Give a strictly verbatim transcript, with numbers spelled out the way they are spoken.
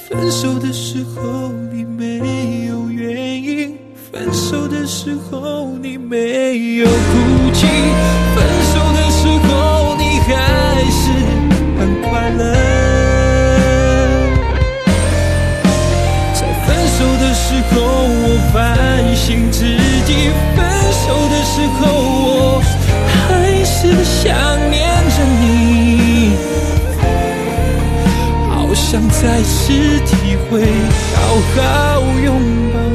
分手的时候你没有原因，分手的时候你没有哭泣，分手的时候你还是很快乐。在分手的时候我反省自己，分手的时候我还是想念着你，好想再次体会好好拥抱